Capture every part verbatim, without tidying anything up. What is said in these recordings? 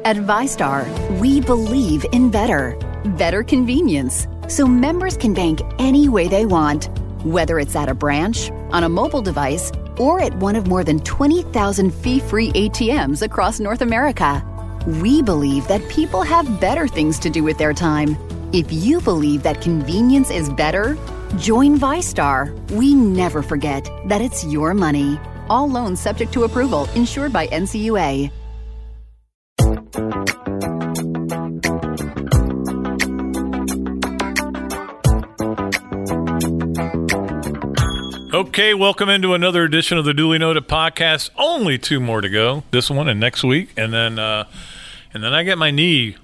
At VyStar, we believe in better. Better convenience, so members can bank any way they want. Whether it's at a branch, on a mobile device, or at one of more than twenty thousand fee-free A T Ms across North America. We believe that people have better things to do with their time. If you believe that convenience is better, join VyStar. We never forget that it's your money. All loans subject to approval, insured by N C U A. Okay, welcome into another edition of the Duly Noted podcast. Only two more to go, this one and next week, and then uh, and then I get my knee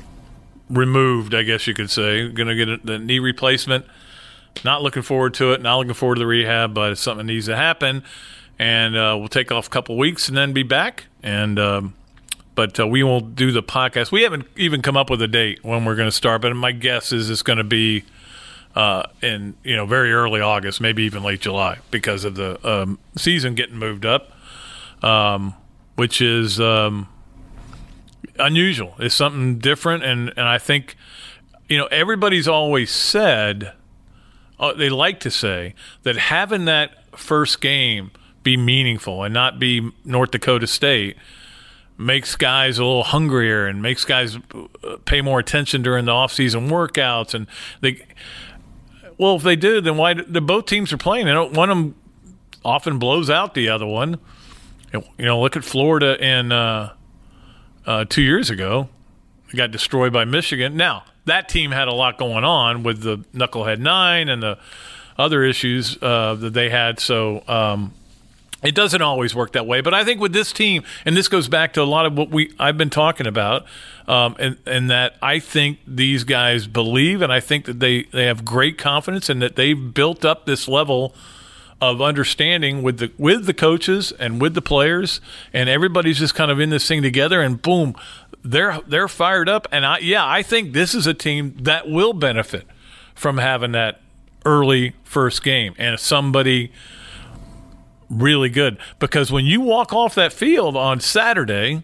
removed, I guess you could say. Going to get a, the knee replacement. Not looking forward to it. Not looking forward to the rehab, but it's something that needs to happen. And uh, we'll take off a couple weeks and then be back. And um, but uh, we will do the podcast. We haven't even come up with a date when we're going to start, but my guess is it's going to be uh, in you know very early August, maybe even late July, because of the um, season getting moved up, um, which is um, unusual. It's something different, and, and I think you know everybody's always said, uh, they like to say that having that first game be meaningful and not be North Dakota State makes guys a little hungrier and makes guys pay more attention during the off-season workouts. And they, well, if they do, then why? The both teams are playing, and one of them often blows out the other one. You know, look at Florida in uh, uh, two years ago; they got destroyed by Michigan. Now that team had a lot going on with the Knucklehead Nine and the other issues uh, that they had. So. Um, It doesn't always work that way, but I think with this team, and this goes back to a lot of what we I've been talking about, um, and, and that I think these guys believe, and I think that they, they have great confidence, and that they've built up this level of understanding with the with the coaches and with the players, and everybody's just kind of in this thing together, and boom, they're they're fired up, and I yeah I think this is a team that will benefit from having that early first game and somebody really good, because when you walk off that field on Saturday,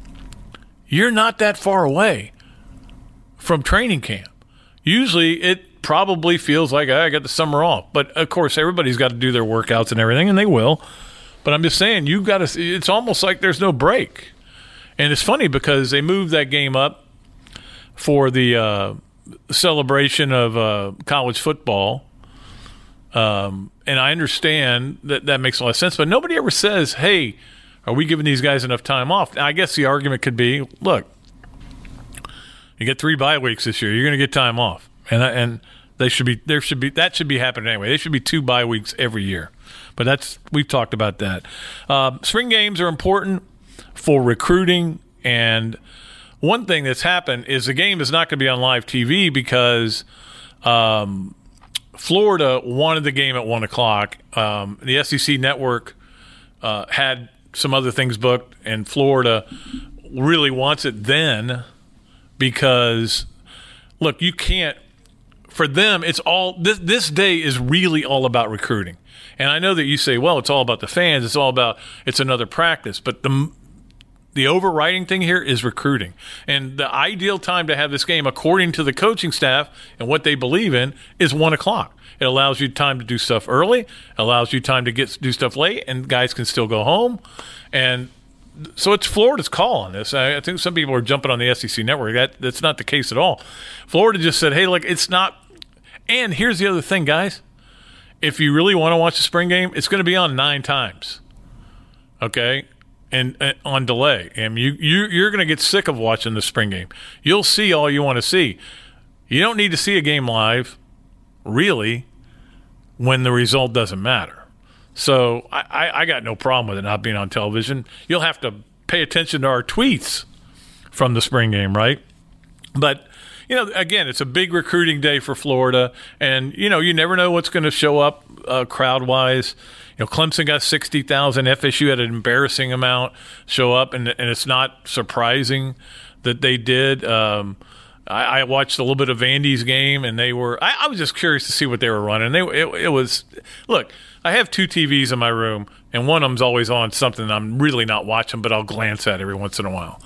you're not that far away from training camp. Usually it probably feels like, oh, I got the summer off, but of course everybody's got to do their workouts and everything, and they will. But I'm just saying, you got to. It's almost like there's no break. And it's funny because they moved that game up for the uh, celebration of uh, college football. Um, and I understand that that makes a lot of sense, but nobody ever says, hey, are we giving these guys enough time off? I guess the argument could be, look, you get three bye weeks this year. You're going to get time off. And and they should be there should be that should be happening anyway. They should be two bye weeks every year. But that's we've talked about that. Um, spring games are important for recruiting, and one thing that's happened is the game is not going to be on live T V because um, Florida wanted the game at one o'clock. Um, the S E C network uh, had some other things booked, and Florida really wants it then because, look, you can't – for them, it's all this, – this day is really all about recruiting. And I know that you say, well, it's all about the fans. It's all about – it's another practice. But the the overriding thing here is recruiting. And the ideal time to have this game, according to the coaching staff and what they believe in, is one o'clock. It allows you time to do stuff early, allows you time to get do stuff late, and guys can still go home. And so it's Florida's call on this. I, I think some people are jumping on the S E C network. That That's not the case at all. Florida just said, hey, look, it's not – and here's the other thing, guys. If you really want to watch the spring game, it's going to be on nine times, okay, and, and on delay. And you, you, you're going to get sick of watching the spring game. You'll see all you want to see. You don't need to see a game live, really, when the result doesn't matter. So I, I, I got no problem with it not being on television. You'll have to pay attention to our tweets from the spring game, right? But – you know, again, it's a big recruiting day for Florida, and, you know, you never know what's going to show up uh, crowd-wise. You know, Clemson got sixty thousand. F S U had an embarrassing amount show up, and, and it's not surprising that they did. Um, I, I watched a little bit of Vandy's game, and they were I, – I was just curious to see what they were running. They it, it was – look, I have two T Vs in my room, and one of them's always on something I'm really not watching, but I'll glance at every once in a while.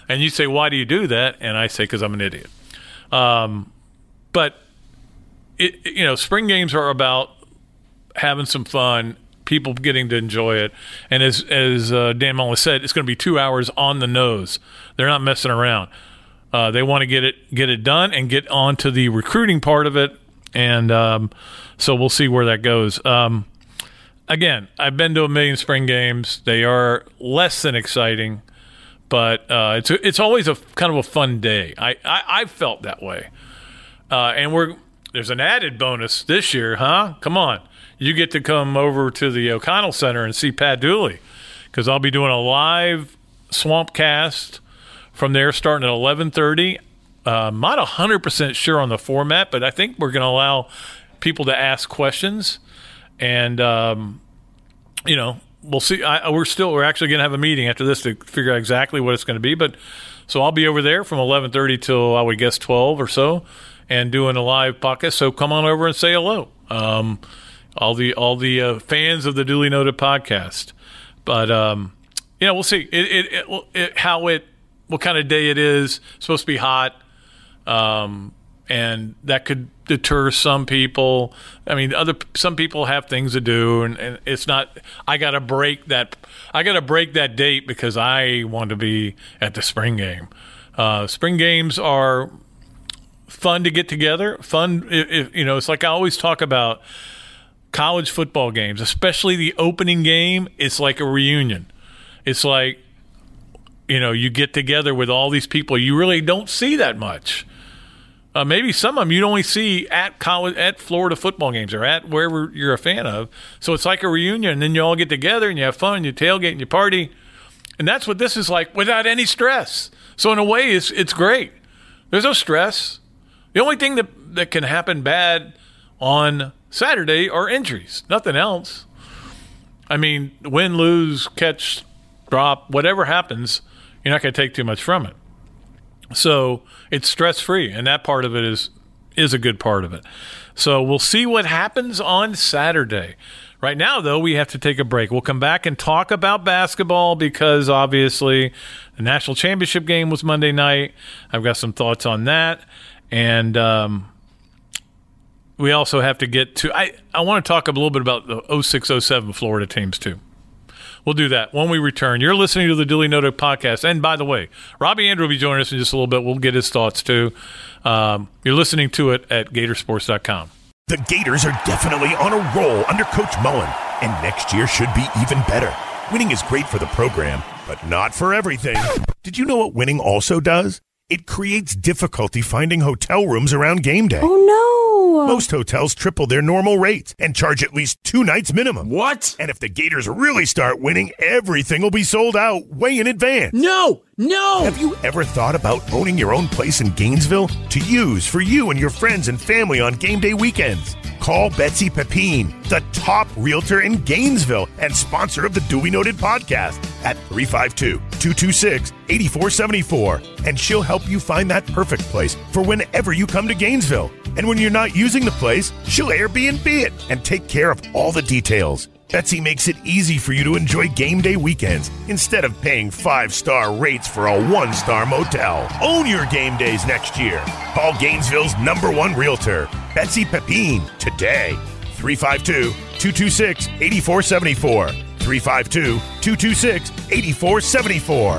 And you say, why do you do that? And I say, because I'm an idiot. Um, but, it, you know, spring games are about having some fun, people getting to enjoy it. And as, as uh, Dan Mullen said, it's going to be two hours on the nose. They're not messing around. Uh, they want to get it get it done and get on to the recruiting part of it. And um, so we'll see where that goes. Um, again, I've been to a million spring games. They are less than exciting, but uh, it's it's always a kind of a fun day. I, I, I felt that way. Uh, and we're there's an added bonus this year, huh? Come on. You get to come over to the O'Connell Center and see Pat Dooley, because I'll be doing a live Swamp Cast from there starting at eleven thirty. Uh, I'm not one hundred percent sure on the format, but I think we're going to allow people to ask questions. And, um, you know, we'll see. I, we're still, we're actually going to have a meeting after this to figure out exactly what it's going to be. But so I'll be over there from eleven thirty till, I would guess, twelve or so, and doing a live podcast. So come on over and say hello. Um, all the all the uh, fans of the Duly Noted podcast. But, um, you know, we'll see it, it, it, it, how it, what kind of day it is. It's supposed to be hot. Um, and that could deter some people. I mean, other some people have things to do, and, and it's not. I got to break that. I got to break that date because I want to be at the spring game. Uh, spring games are fun to get together. Fun, if, if, you know. It's like I always talk about college football games, especially the opening game. It's like a reunion. It's like, you know, you get together with all these people you really don't see that much. Uh, maybe some of them you'd only see at college, at Florida football games or at wherever you're a fan of. So it's like a reunion, and then you all get together and you have fun, you tailgate and you party. And that's what this is like without any stress. So in a way, it's it's great. There's no stress. The only thing that, that can happen bad on Saturday are injuries, nothing else. I mean, win, lose, catch, drop, whatever happens, you're not going to take too much from it. So it's stress-free, and that part of it is is a good part of it. So we'll see what happens on Saturday. Right now, though, we have to take a break. We'll come back and talk about basketball because, obviously, the national championship game was Monday night. I've got some thoughts on that. And um, we also have to get to – I, I want to talk a little bit about the oh six oh seven Florida teams, too. We'll do that when we return. You're listening to the Duly Noted podcast. And by the way, Robbie Andrew will be joining us in just a little bit. We'll get his thoughts, too. Um, you're listening to it at Gator Sports dot com. The Gators are definitely on a roll under Coach Mullen, and next year should be even better. Winning is great for the program, but not for everything. Did you know what winning also does? It creates difficulty finding hotel rooms around game day. Oh, no. Most hotels triple their normal rates and charge at least two nights minimum. What? And if the Gators really start winning, everything will be sold out way in advance. No, no. Have you ever thought about owning your own place in Gainesville to use for you and your friends and family on game day weekends? Call Betsy Pepine, the top realtor in Gainesville and sponsor of the Duly Noted podcast at three five two, two two six, eight four seven four. And she'll help you find that perfect place for whenever you come to Gainesville. And when you're not using the place, she'll Airbnb it and take care of all the details. Betsy makes it easy for you to enjoy game day weekends instead of paying five-star rates for a one-star motel. Own your game days next year. Call Gainesville's number one realtor, Betsy Pepine, today. three five two, two two six, eight four seven four. three five two, two two six, eight four seven four.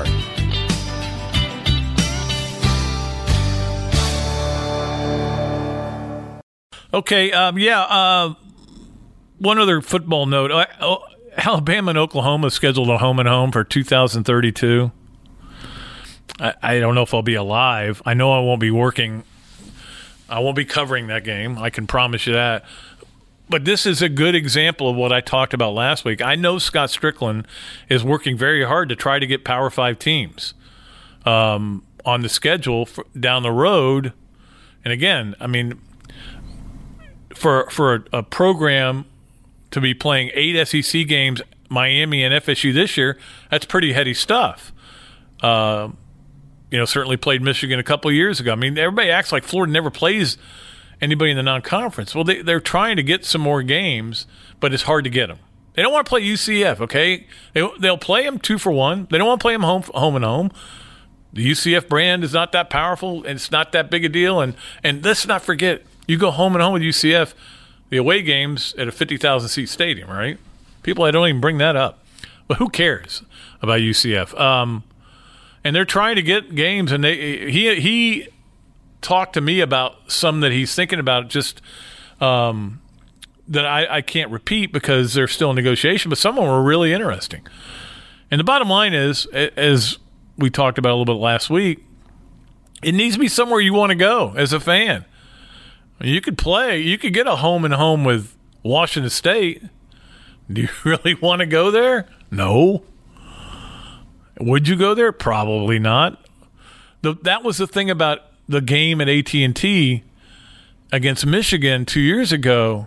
Okay, um, yeah, uh, one other football note. Uh, oh, Alabama and Oklahoma scheduled a home and home for two thousand thirty-two. I, I don't know if I'll be alive. I know I won't be working. I won't be covering that game. I can promise you that. But this is a good example of what I talked about last week. I know Scott Strickland is working very hard to try to get Power Five teams um, on the schedule for, down the road. And again, I mean, for for a, a program to be playing eight S E C games, Miami and F S U this year, that's pretty heady stuff. Uh, you know, certainly played Michigan a couple of years ago. I mean, everybody acts like Florida never plays anybody in the non-conference. Well, they, they're trying to get some more games, but it's hard to get them. They don't want to play U C F, okay? They, they'll play them two for one. They don't want to play them home, home and home. The U C F brand is not that powerful, and it's not that big a deal. And, and let's not forget, you go home and home with U C F, the away games at a fifty thousand seat stadium, right? People, I don't even bring that up. But who cares about U C F? Um, and they're trying to get games, and they he he talked to me about some that he's thinking about, just um, that I, I can't repeat because they're still in negotiation, but some of them were really interesting. And the bottom line is, as we talked about a little bit last week, it needs to be somewhere you want to go as a fan. You could play, you could get a home and home with Washington State. Do you really want to go there? No. Would you go there? Probably not. The, that was the thing about the game at A T and T against Michigan two years ago,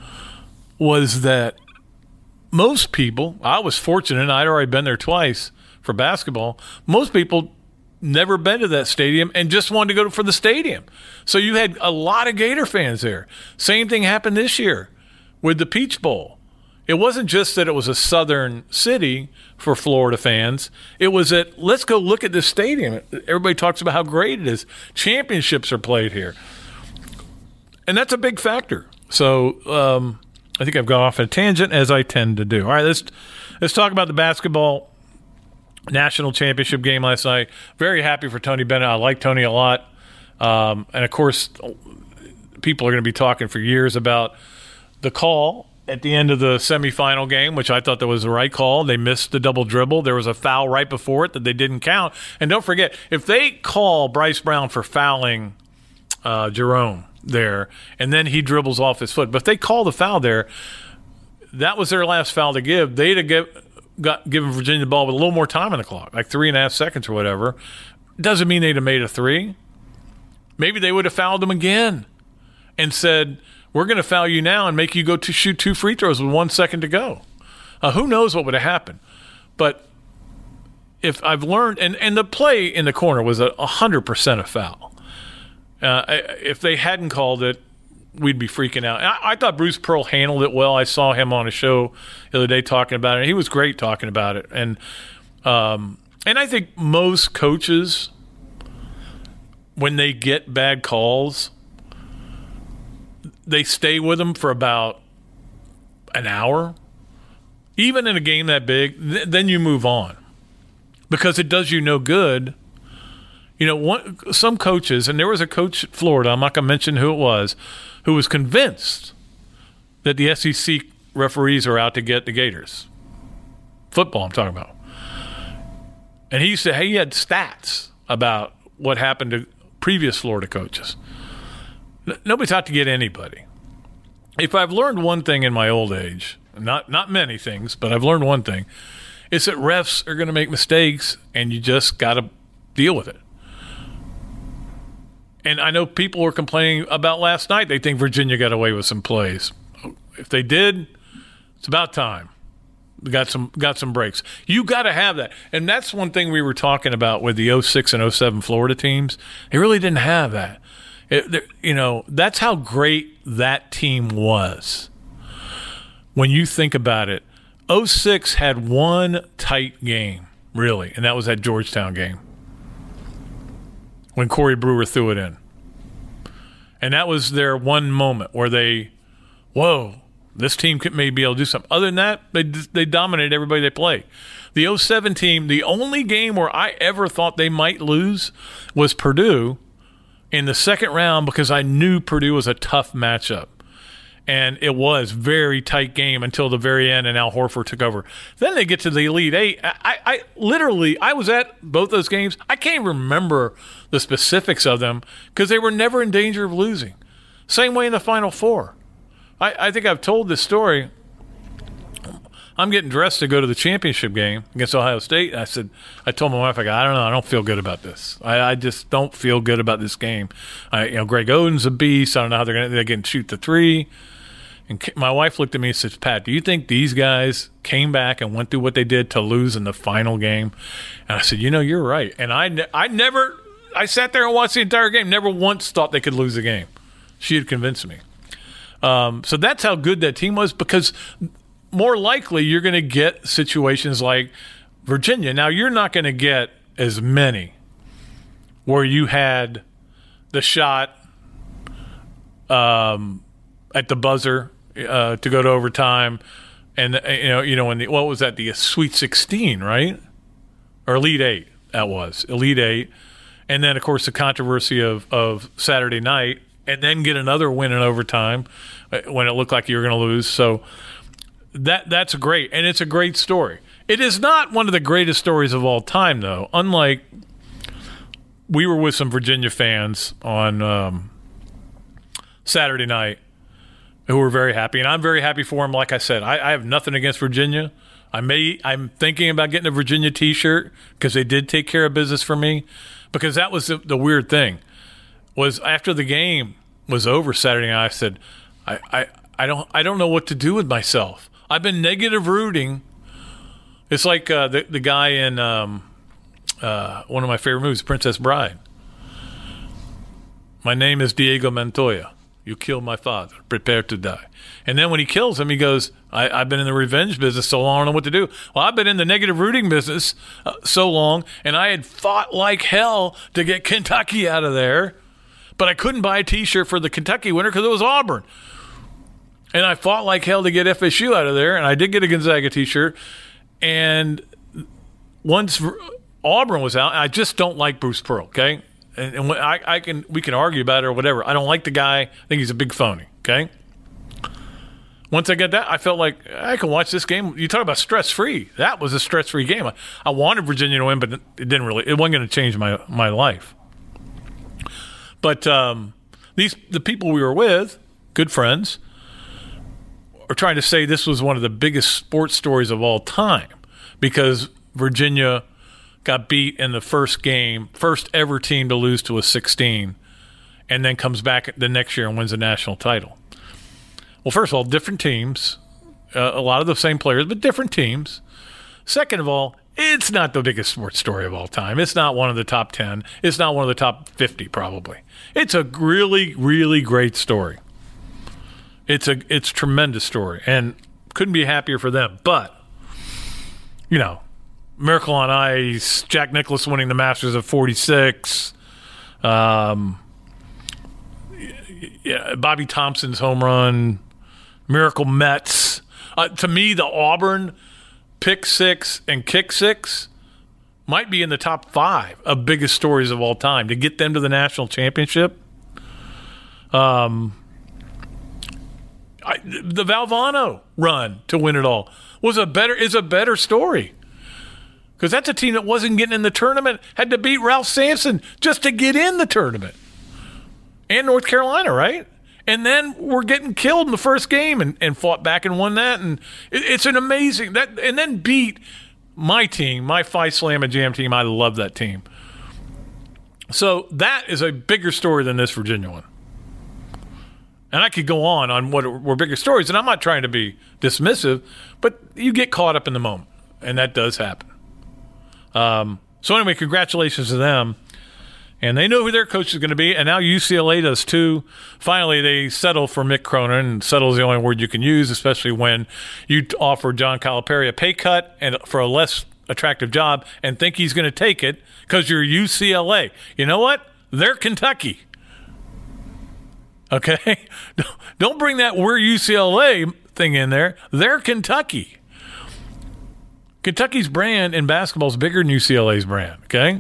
was that most people, I was fortunate, I'd already been there twice for basketball, most people never been to that stadium and just wanted to go for the stadium. So you had a lot of Gator fans there. Same thing happened this year with the Peach Bowl. It wasn't just that it was a southern city for Florida fans. It was that, let's go look at this stadium. Everybody talks about how great it is. Championships are played here. And that's a big factor. So um, I think I've gone off a tangent, as I tend to do. All right, let's let's talk about the basketball national championship game last night. Very happy for Tony Bennett. I like Tony a lot. Um, and, of course, people are going to be talking for years about the call at the end of the semifinal game, which I thought that was the right call. They missed the double dribble. There was a foul right before it that they didn't count. And don't forget, if they call Bryce Brown for fouling uh, Jerome there, and then he dribbles off his foot, but if they call the foul there, that was their last foul to give. They'd have give, got given Virginia the ball with a little more time on the clock, like three and a half seconds or whatever. Doesn't mean they'd have made a three. Maybe they would have fouled them again and said, we're going to foul you now and make you go to shoot two free throws with one second to go. Uh, who knows what would have happened? But if I've learned, and, and the play in the corner was a one hundred percent a foul. Uh, if they hadn't called it, we'd be freaking out. I, I thought Bruce Pearl handled it well. I saw him on a show the other day talking about it. He was great talking about it. And um, and I think most coaches, when they get bad calls, they stay with them for about an hour. Even in a game that big, th- then you move on. Because it does you no good. You know, one, some coaches, and there was a coach at Florida, I'm not going to mention who it was, who was convinced that the S E C referees are out to get the Gators. Football, I'm talking about. And he said, hey, he had stats about what happened to previous Florida coaches. N- nobody's out to get anybody. If I've learned one thing in my old age, not not many things, but I've learned one thing, it's that refs are going to make mistakes, and you just got to deal with it. And I know people were complaining about last night. They think Virginia got away with some plays. If they did, it's about time. We got some got some breaks. You got to have that. And that's one thing we were talking about with the oh six and oh seven Florida teams. They really didn't have that. It, you know, that's how great that team was. When you think about it, oh six had one tight game, really, and that was that Georgetown game, when Corey Brewer threw it in. And that was their one moment where they, whoa, this team could maybe be able to do something. Other than that, they they dominated everybody they played. The oh seven team, the only game where I ever thought they might lose was Purdue in the second round, because I knew Purdue was a tough matchup. And it was a very tight game until the very end, and Al Horford took over. Then they get to the Elite Eight. I, I literally, I was at both those games. I can't remember the specifics of them because they were never in danger of losing. Same way in the Final Four. I, I think I've told this story. I'm getting dressed to go to the championship game against Ohio State. I said, I told my wife, I go, I don't know, I don't feel good about this. I, I just don't feel good about this game. I, you know, Greg Oden's a beast. I don't know how they're going to they can shoot the three. And my wife looked at me and said, Pat, do you think these guys came back and went through what they did to lose in the final game? And I said, you know, you're right. And I, ne- I never – I sat there and watched the entire game, never once thought they could lose the game. She had convinced me. Um, so that's how good that team was, because more likely you're going to get situations like Virginia. Now, you're not going to get as many where you had the shot um, at the buzzer uh, to go to overtime, and you know, you know, in the what was that? The Sweet sixteen, right? Or Elite Eight? That was Elite Eight, and then of course the controversy of of Saturday night, and then get another win in overtime when it looked like you were going to lose. So that that's great, and it's a great story. It is not one of the greatest stories of all time, though. Unlike, we were with some Virginia fans on um, Saturday night who were very happy, and I'm very happy for them. Like I said, I, I have nothing against Virginia. I may, I'm thinking about getting a Virginia T-shirt because they did take care of business for me. Because that was the, the weird thing, was after the game was over Saturday night, I said, I, I, I don't I don't know what to do with myself. I've been negative rooting. It's like uh, the the guy in um, uh, one of my favorite movies, Princess Bride. My name is Diego Montoya. You killed my father. Prepare to die. And then when he kills him, he goes, I, I've been in the revenge business so long, I don't know what to do. Well, I've been in the negative rooting business uh, so long, and I had fought like hell to get Kentucky out of there, but I couldn't buy a T-shirt for the Kentucky winner because it was Auburn. And I fought like hell to get F S U out of there, and I did get a Gonzaga T-shirt. And once Auburn was out, I just don't like Bruce Pearl, okay? And, and I, I can we can argue about it or whatever. I don't like the guy. I think he's a big phony, okay? Once I got that, I felt like I can watch this game. You talk about stress-free. That was a stress-free game. I, I wanted Virginia to win, but it didn't really. It wasn't going to change my, my life. But um, these the people we were with, good friends, are trying to say this was one of the biggest sports stories of all time because Virginia got beat in the first game, first ever team to lose to a sixteen, and then comes back the next year and wins the national title. Well, first of all, different teams, uh, a lot of the same players, but different teams. Second of all, it's not the biggest sports story of all time. It's not one of the top ten. It's not one of the top fifty, probably. It's a really, really great story. It's a it's a tremendous story, and couldn't be happier for them. But, you know, Miracle on Ice, Jack Nicklaus winning the Masters at forty-six, um, yeah, Bobby Thompson's home run, Miracle Mets. Uh, to me, the Auburn pick six and kick six might be in the top five of biggest stories of all time. To get them to the national championship, um, I, the Valvano run to win it all was a better is a better story. Because that's a team that wasn't getting in the tournament, had to beat Ralph Sampson just to get in the tournament. And North Carolina, right? And then we're getting killed in the first game and, and fought back and won that. And it, it's an amazing that and then beat my team, my Phi Slamma Jam team. I love that team. So that is a bigger story than this Virginia one. And I could go on on what were bigger stories, and I'm not trying to be dismissive, but you get caught up in the moment, and that does happen. Um, so anyway, congratulations to them. And they know who their coach is going to be, and now U C L A does too. Finally, they settle for Mick Cronin, and settle is the only word you can use, especially when you offer John Calipari a pay cut and for a less attractive job and think he's going to take it because you're U C L A. You know what? They're Kentucky. Okay? Don't bring that we're U C L A thing in there. They're Kentucky. Kentucky's brand in basketball is bigger than U C L A's brand, okay?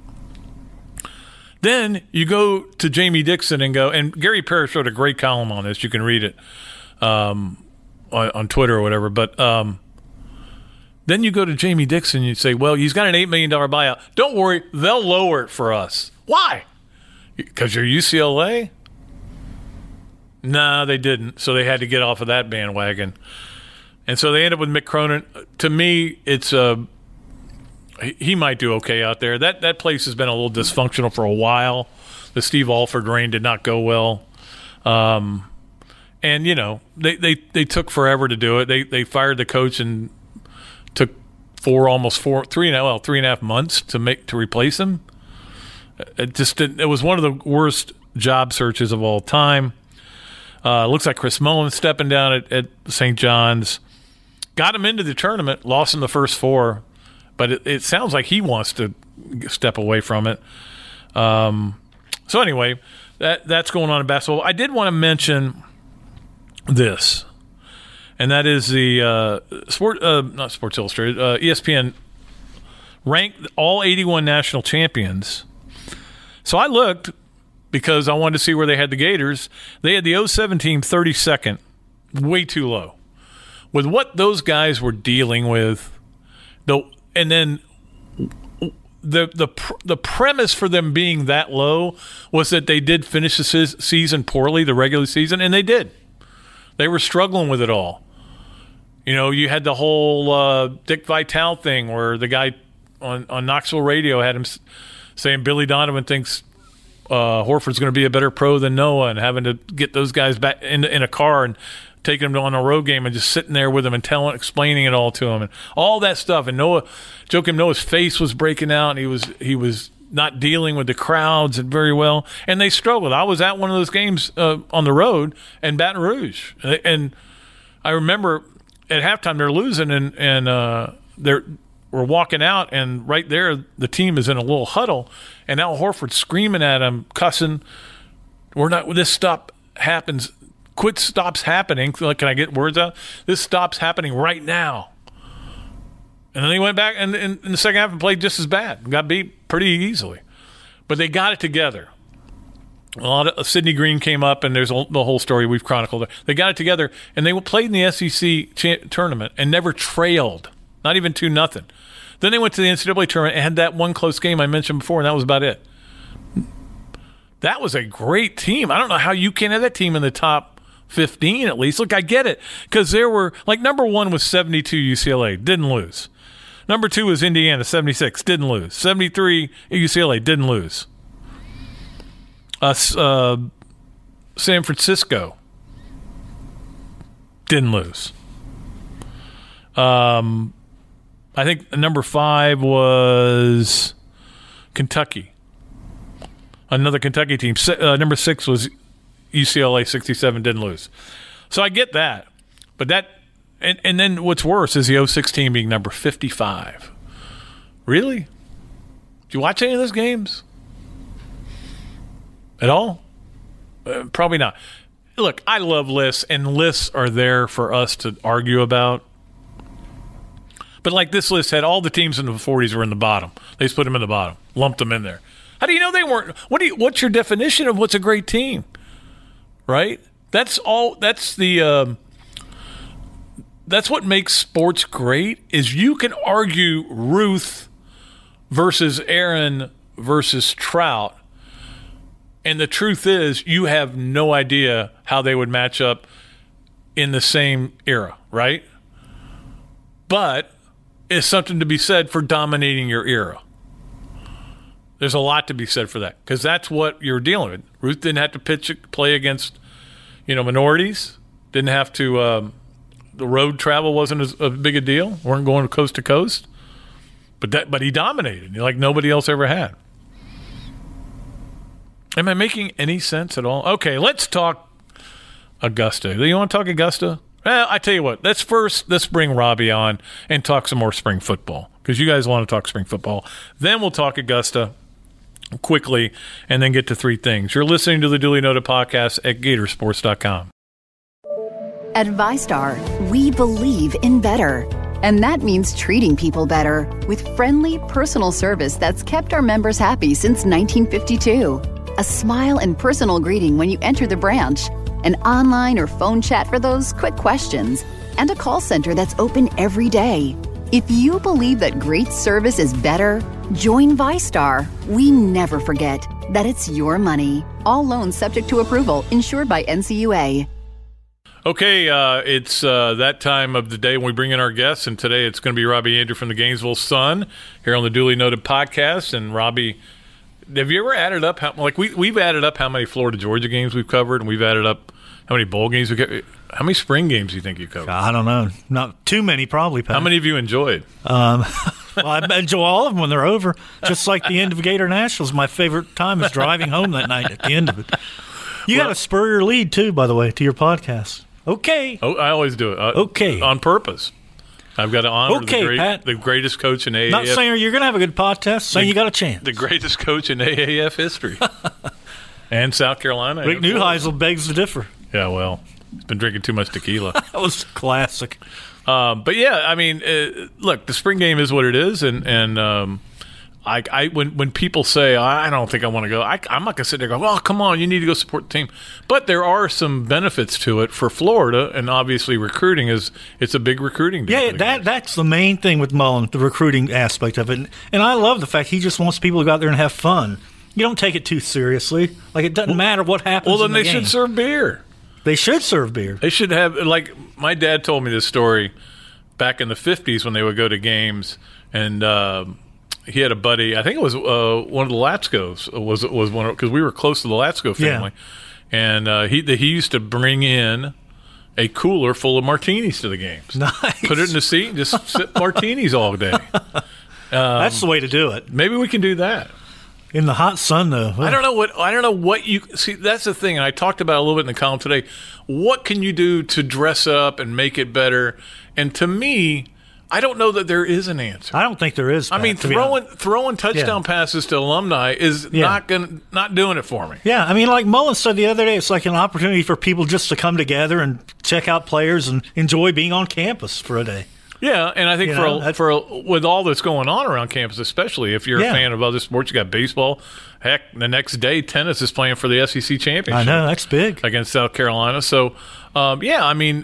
Then you go to Jamie Dixon and go, and Gary Parrish wrote a great column on this. You can read it um, on, on Twitter or whatever. But um, then you go to Jamie Dixon and you say, well, he's got an eight million dollars buyout. Don't worry, they'll lower it for us. Why? Because you're U C L A? No, they didn't. So they had to get off of that bandwagon. And so they ended up with Mick Cronin. To me, it's a he might do okay out there. That that place has been a little dysfunctional for a while. The Steve Alford reign did not go well. Um, and, you know, they, they, they took forever to do it. They they fired the coach and took four, almost four, three and a, well, three and a half months to make to replace him. It just didn't, it was one of the worst job searches of all time. Uh, looks like Chris Mullin stepping down at, at Saint John's. Got him into the tournament, lost in the first four. But it, it sounds like he wants to step away from it. Um, so anyway, that that's going on in basketball. I did want to mention this, and that is the uh, sport, uh, not Sports Illustrated, uh, E S P N ranked all eighty-one national champions. So I looked because I wanted to see where they had the Gators. They had the oh seven team thirty-second, way too low. With what those guys were dealing with, the and then the the the premise for them being that low was that they did finish the season poorly, the regular season, and they did. They were struggling with it all. You know, you had the whole uh, Dick Vitale thing where the guy on, on Knoxville radio had him saying Billy Donovan thinks uh, Horford's going to be a better pro than Noah, and having to get those guys back in, in a car and taking them on a road game and just sitting there with them and telling, explaining it all to them and all that stuff. And Noah, Joakim Noah's face was breaking out, and he was he was not dealing with the crowds and very well, and they struggled. I was at one of those games uh, on the road in Baton Rouge, and I remember at halftime they're losing, and and uh, they're we're walking out, and right there the team is in a little huddle, and Al Horford screaming at him, cussing. We're not. This stop happens. Quit stops happening. Like, can I get words out? This stops happening right now. And then they went back and in, in the second half and played just as bad. Got beat pretty easily. But they got it together. A lot of Sidney Green came up, and there's a, the whole story we've chronicled. They got it together, and they played in the S E C cha- tournament and never trailed, not even two nothing. Then they went to the N C double A tournament and had that one close game I mentioned before, and that was about it. That was a great team. I don't know how you can't have that team in the top fifteen at least. Look, I get it, because there were, like, number one was seventy-two U C L A, didn't lose. Number two was Indiana, seventy-six, didn't lose. seventy-three U C L A, didn't lose. Uh, uh, San Francisco, didn't lose. Um, I think number five was Kentucky. Another Kentucky team. Uh, number six was U C L A, sixty-seven, didn't lose. So I get that. But that and, – and then what's worse is the oh six team being number fifty-five. Really? Did you watch any of those games? At all? Uh, probably not. Look, I love lists, and lists are there for us to argue about. But like this list had all the teams in the forties were in the bottom. They just put them in the bottom, lumped them in there. How do you know they weren't? What do you, what's your definition of what's a great team? Right? That's all. That's the. Um, that's what makes sports great. Is you can argue Ruth versus Aaron versus Trout, and the truth is you have no idea how they would match up in the same era, right? But it's something to be said for dominating your era. There's a lot to be said for that, because that's what you're dealing with. Ruth didn't have to pitch play against, you know, minorities. Didn't have to. Um, the road travel wasn't as a big a deal. weren't going coast to coast, but that. But he dominated like nobody else ever had. Am I making any sense at all? Okay, let's talk Augusta. Do you want to talk Augusta? Well, I tell you what. Let's first let's bring Robbie on and talk some more spring football, because you guys want to talk spring football. Then we'll talk Augusta quickly, and then get to three things. You're listening to the Duly Noted podcast at Gator Sports dot com. At VyStar, we believe in better. And that means treating people better with friendly, personal service that's kept our members happy since nineteen fifty-two. A smile and personal greeting when you enter the branch. An online or phone chat for those quick questions. And a call center that's open every day. If you believe that great service is better, join VyStar. We never forget that it's your money. All loans subject to approval, insured by N C U A. Okay, uh, it's uh, that time of the day when we bring in our guests, and today it's going to be Robbie Andrew from the Gainesville Sun here on the Duly Noted podcast. And Robbie, have you ever added up how like we we've added up how many Florida Georgia games we've covered, and we've added up how many bowl games we covered? How many spring games do you think you covered? I don't know. Not too many, probably, Pat. How many have you enjoyed? Um, well, I enjoy all of them when they're over. Just like the end of Gator Nationals, my favorite time is driving home that night at the end of it. You well, got to spur your lead, too, by the way, to your podcast. Okay. Oh, I always do it. Uh, okay. On purpose. I've got to honor Okay, the, great, Pat. the greatest coach in A A F. Not saying you're going to have a good podcast, saying The- you got a chance. The greatest coach in A A F history. And South Carolina. Rick and Florida. Neuheisel begs to differ. Yeah, well, he's been drinking too much tequila. That was classic. um, but, yeah, I mean, uh, look, the spring game is what it is. And, and um, I, I when, when people say, I don't think I want to go, I, I'm not going to sit there and go, oh, come on, you need to go support the team. But there are some benefits to it for Florida, and obviously recruiting is it's a big recruiting deal. Yeah, that that's the main thing with Mullen, the recruiting aspect of it. And, and I love the fact he just wants people to go out there and have fun. You don't take it too seriously. Like, it doesn't matter what happens Well, then in the they game. should serve beer. They should serve beer. They should have, like, my dad told me this story back in the fifties when they would go to games, and uh, he had a buddy, I think it was uh, one of the Latskos, was was one because we were close to the Latsko family, yeah. and uh, he he used to bring in a cooler full of martinis to the games. Nice. Put it in the seat and just sip martinis all day. Um, That's the way to do it. Maybe we can do that. In the hot sun, though. I don't know what I don't know what you see. That's the thing, and I talked about it a little bit in the column today. What can you do to dress up and make it better? And to me, I don't know that there is an answer. I don't think there is. I Pat, mean, to be throwing honest. throwing touchdown Yeah. passes to alumni is Yeah. not going not doing it for me. Yeah, I mean, like Mullen said the other day, it's like an opportunity for people just to come together and check out players and enjoy being on campus for a day. Yeah, and I think You for know, a, that's- for a, with all that's going on around campus, especially if you're Yeah. a fan of other sports, you got baseball. Heck, the next day tennis is playing for the S E C championship. I know, that's big. Against South Carolina. So, um, yeah, I mean,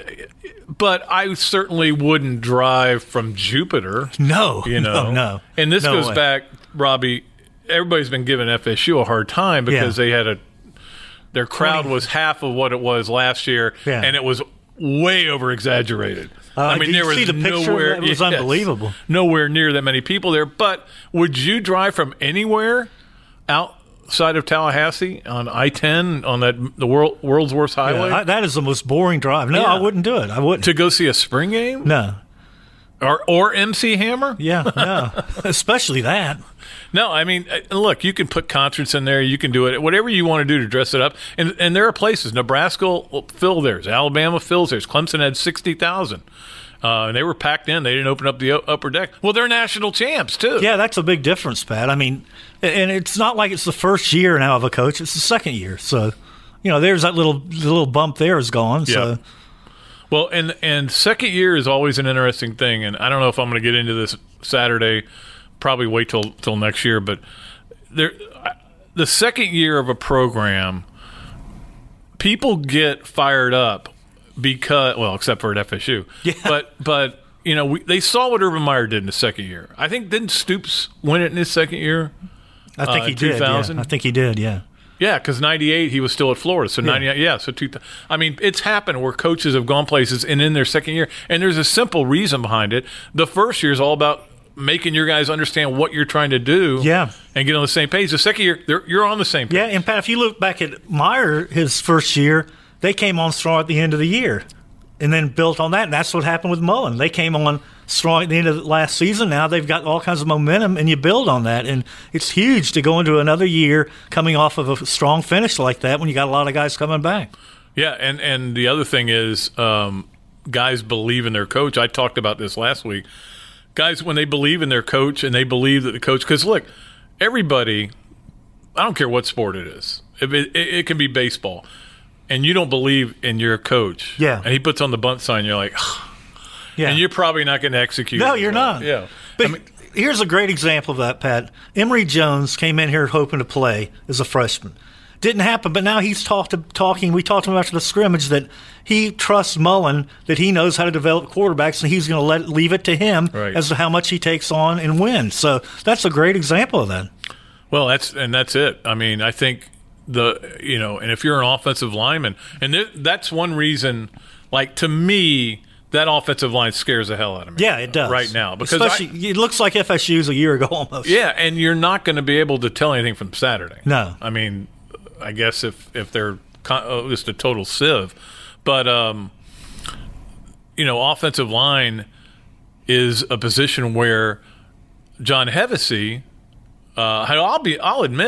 but I certainly wouldn't drive from Jupiter. No, You know, no, no. And this No goes way. back, Robbie. Everybody's been giving F S U a hard time because Yeah. they had a their crowd was half of what it was last year, Yeah. and it was way over exaggerated. Uh, I mean, did there you was see the picture? nowhere. That was yes, unbelievable. Nowhere near that many people there. But would you drive from anywhere outside of Tallahassee on I ten on that the world, world's worst highway Yeah, I, that is the most boring drive. No, Yeah. I wouldn't do it. I wouldn't. to go see a spring game no. or or M C Hammer? Yeah, no. Especially that. No, I mean, uh, look, you can put concerts in there. You can do it, whatever you want to do to dress it up. And and there are places. Nebraska will fill theirs. Alabama fills theirs. Clemson had sixty thousand. Uh, and they were packed in. They didn't open up the u- upper deck. Well, they're national champs, too. Yeah, that's a big difference, Pat. I mean, and it's not like it's the first year now of a coach. It's the second year. So, you know, there's that little little bump there is gone. So, Yeah. Well, and and second year is always an interesting thing. And I don't know if I'm going to get into this Saturday. Probably wait till till next year. But there, the second year of a program, people get fired up because, well, except for at F S U. Yeah. But but you know, we, they saw what Urban Meyer did in the second year. I think didn't Stoops win it in his second year? I think Uh, he did. two thousand? Yeah. I think he did, yeah. Yeah, because ninety-eight he was still at Florida, so ninety-eight, yeah. So two. I mean, it's happened where coaches have gone places and in their second year, and there's a simple reason behind it. The first year is all about making your guys understand what you're trying to do, Yeah. and get on the same page. The second year, they're, you're on the same page. Yeah, and Pat, if you look back at Meyer, his first year, they came on strong at the end of the year and then built on that. And that's what happened with Mullen. They came on strong at the end of the last season. Now they've got all kinds of momentum, and you build on that. And it's huge to go into another year coming off of a strong finish like that when you got a lot of guys coming back. Yeah, and, and the other thing is um, guys believe in their coach. I talked about this last week. Guys, when they believe in their coach and they believe that the coach – because, look, everybody – I don't care what sport it is. If it, it, it can be baseball. And you don't believe in your coach. Yeah. And he puts on the bunt sign, you're like – Yeah. and you're probably not going to execute. No, it you're well. not. Yeah. But I mean, here's a great example of that, Pat. Emory Jones came in here hoping to play as a freshman. Didn't happen, but now he's talked talking. We talked to him after the scrimmage that he trusts Mullen, that he knows how to develop quarterbacks, and he's going to let leave it to him Right. as to how much he takes on and wins. So that's a great example of that. well, that's and that's it. I mean, I think the you know, and if you're an offensive lineman, and th- that's one reason. Like to me, that offensive line scares the hell out of me. Yeah, it does right now because I- especially it looks like F S U's a year ago almost. yeah, and you're not going to be able to tell anything from Saturday. No. I mean, I guess if if they're con- oh, just a total sieve, but um, you know, offensive line is a position where John Hevesy, uh, I'll be, I'll admit,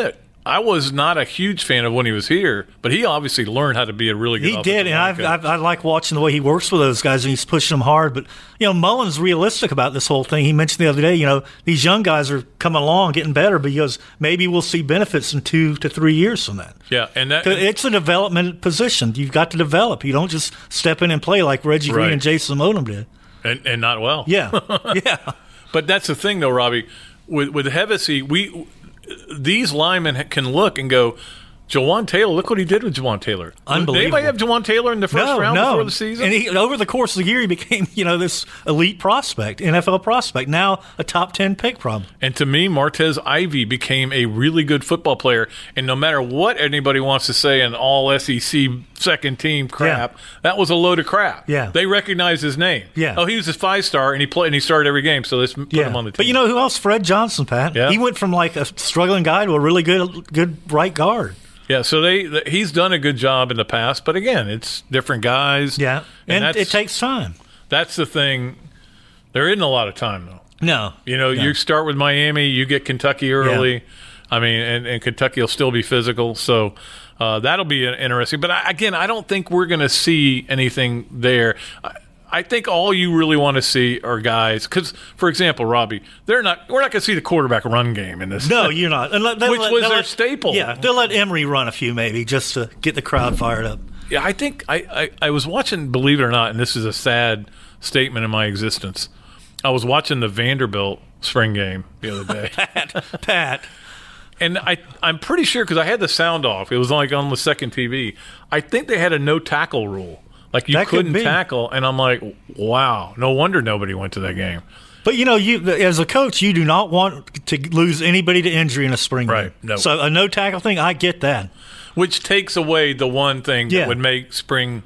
I was not a huge fan of when he was here, but he obviously learned how to be a really good. He did, and I've, I've, I like watching the way he works with those guys, and he's pushing them hard. But you know, Mullen's realistic about this whole thing. He mentioned the other day, you know, these young guys are coming along, getting better, because maybe we'll see benefits in two to three years from that. Yeah, and that, it's a development position. You've got to develop. You don't just step in and play like Reggie Right. Green and Jason Odom did. and, and not well. Yeah, yeah. But that's the thing, though, Robbie. With with Hevesy, we these linemen can look and go, Jawan Taylor, look what he did with Jawan Taylor. Unbelievable. Did anybody have Jawan Taylor in the first no, round no. before the season? And he, over the course of the year, he became, you know, this elite prospect, N F L prospect, now a top ten pick probably. And to me, Martez Ivey became a really good football player. And no matter what anybody wants to say in all S E C second team crap, Yeah. that was a load of crap. Yeah. They recognized his name. Yeah. Oh, he was a five star, and he played and he started every game. So let's put Yeah. him on the team. But you know who else? Fred Johnson, Pat. Yeah. He went from like a struggling guy to a really good, good right guard. Yeah, so they th- he's done a good job in the past, but again, it's different guys. Yeah, and, and it takes time. That's the thing. There isn't a lot of time though. No, You know, no. you start with Miami, you get Kentucky early. Yeah. I mean, and, and Kentucky will still be physical, so uh, that'll be interesting. But I, again, I don't think we're going to see anything there. I, I think all you really want to see are guys, because, for example, Robbie, they're not. We're not going to see the quarterback run game in this. No, you're not. And let- they'll Which let- was they'll their let- staple. Yeah, they'll let Emory run a few maybe just to get the crowd fired up. Yeah, I think I, I, I was watching, believe it or not, and this is a sad statement in my existence. I was watching the Vanderbilt spring game the other day. Pat, Pat. And I, I'm pretty sure, because I had the sound off, it was like on the second T V, I think they had a no tackle rule. Like, you That could couldn't be. tackle, and I'm like, wow, no wonder nobody went to that game. But, you know, you as a coach, you do not want to lose anybody to injury in a spring Right, game. no. So a no tackle thing, I get that. Which takes away the one thing Yeah. that would make spring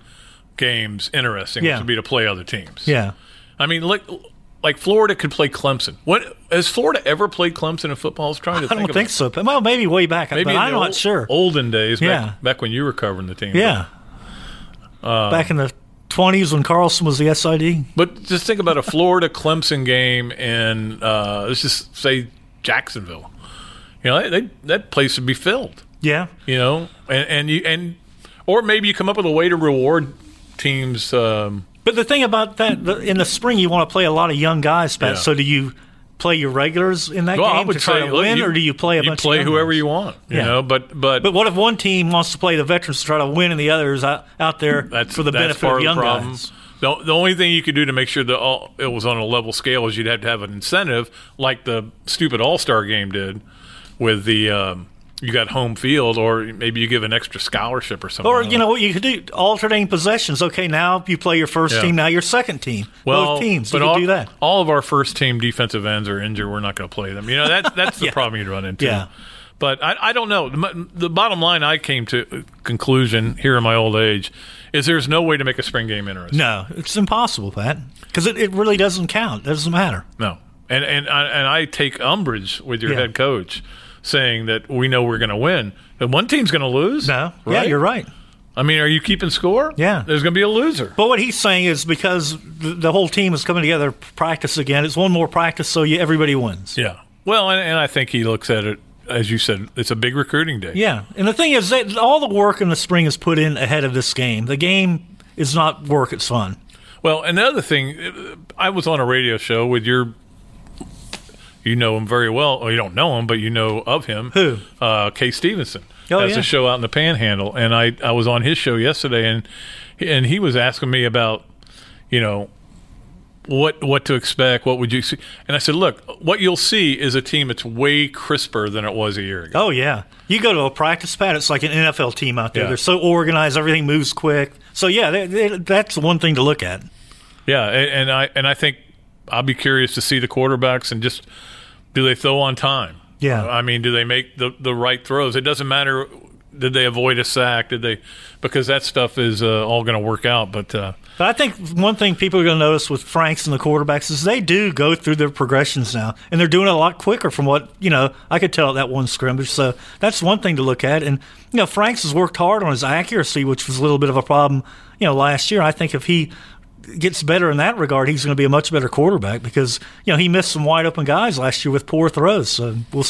games interesting, Yeah. which would be to play other teams. Yeah. I mean, like, like Florida could play Clemson. What has Florida ever played Clemson in football? I was trying to I think don't of think it. so. Well, maybe way back, Maybe but in I'm the not old, sure. olden days, Yeah. back, back when you were covering the team. Yeah. back in the twenties when Carlson was the S I D. But just think about a Florida Clemson game in, uh, let's just say Jacksonville. You know, they, they, that place would be filled. Yeah. You know, and, and you and or maybe you come up with a way to reward teams. Um, But the thing about that, the, in the spring, you want to play a lot of young guys, Pat. Yeah. So do you play your regulars in that well, I game would to try say, to look, win, you, or do you play a you bunch play of young whoever guys? you want? You Yeah. know, but but But what if one team wants to play the veterans to try to win, and the others out, out there that's for the that's benefit part of of young the problem. guys? The, the only thing you could do to make sure that all, it was on a level scale is you'd have to have an incentive, like the stupid All Star game did, with the um, you got home field, or maybe you give an extra scholarship or something. Or, you know, what you could do, alternating possessions. Okay, now you play your first Yeah. team, now your second team. well, Both teams, but you could all, do that. all of our first team defensive ends are injured. We're not going to play them. You know, that that's the Yeah. problem you'd run into. Yeah. But I, I don't know. The, the bottom line I came to a conclusion here in my old age is there's no way to make a spring game interesting. No, it's impossible, Pat, because it, it really doesn't count. It doesn't matter. No. And and I, and I take umbrage with your Yeah. head coach saying that we know we're going to win. And one team's going to lose. No, yeah, right? you're right. I mean, are you keeping score? Yeah. There's going to be a loser. But what he's saying is because the, the whole team is coming together to practice again, it's one more practice, so you, everybody wins. Yeah. Well, and, and I think he looks at it, as you said, it's a big recruiting day. Yeah, and the thing is that all the work in the spring is put in ahead of this game. The game is not work; it's fun. Well, and the other thing, I was on a radio show with your, you know him very well, or you don't know him, but you know of him. Who? Uh, Kay Stevenson. Oh, Has yeah. a show out in the Panhandle, and I, I was on his show yesterday, and and he was asking me about, you know, what what to expect, what would you see, and I said, look, what you'll see is a team that's way crisper than it was a year ago. Oh yeah, you go to a practice pad; it's like an N F L team out there. Yeah. They're so organized; everything moves quick. So yeah, they, they, that's one thing to look at. Yeah, and, and I and I think I'll be curious to see the quarterbacks and just do they throw on time? Yeah. I mean, do they make the, the right throws? It doesn't matter. Did they avoid a sack? Did they? Because that stuff is uh, all going to work out. But uh, But I think one thing people are going to notice with Franks and the quarterbacks is they do go through their progressions now, and they're doing it a lot quicker from what, you know, I could tell at that one scrimmage. So that's one thing to look at. And, you know, Franks has worked hard on his accuracy, which was a little bit of a problem, you know, last year. I think if he gets better in that regard, he's going to be a much better quarterback because, you know, he missed some wide open guys last year with poor throws. So we'll see.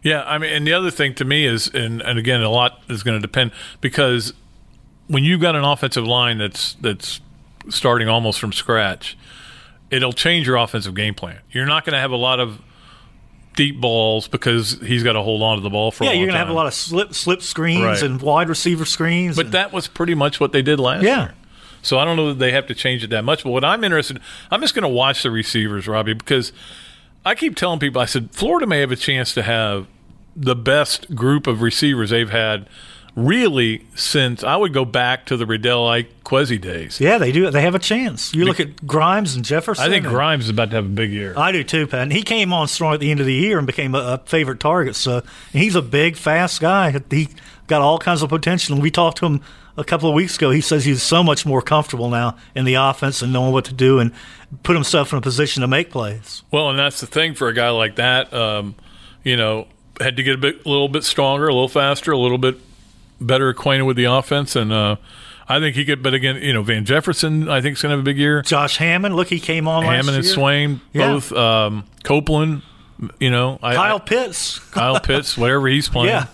Yeah, I mean, and the other thing to me is, and, and again, a lot is going to depend, because when you've got an offensive line that's that's starting almost from scratch, it'll change your offensive game plan. You're not going to have a lot of deep balls because he's got to hold on to the ball for yeah, a long you're going to time. have a lot of slip slip screens Right. and wide receiver screens. But and, that was pretty much what they did last Yeah. year. So I don't know that they have to change it that much. But what I'm interested, I'm just going to watch the receivers, Robbie, because I keep telling people, I said, Florida may have a chance to have the best group of receivers they've had really since, I would go back to the Riddell Ike Quezzy days. yeah, they do. They have a chance. You look at Grimes and Jefferson. I think and- Grimes is about to have a big year. I do too, Pat. And he came on strong at the end of the year and became a, a favorite target. So and he's a big, fast guy. He got all kinds of potential. And we talked to him a couple of weeks ago. He says he's so much more comfortable now in the offense and knowing what to do and put himself in a position to make plays. Well, and that's the thing for a guy like that. Um, you know, had to get a bit, a little bit stronger, a little faster, a little bit better acquainted with the offense, and uh, I think he could. But again, you know, Van Jefferson, I think is going to have a big year. Josh Hammond, look, he came on last Hammond year. and Swain, Yeah. both. Um, Copeland, you know, I, Kyle I, Pitts. Kyle Pitts, whatever he's playing. Yeah.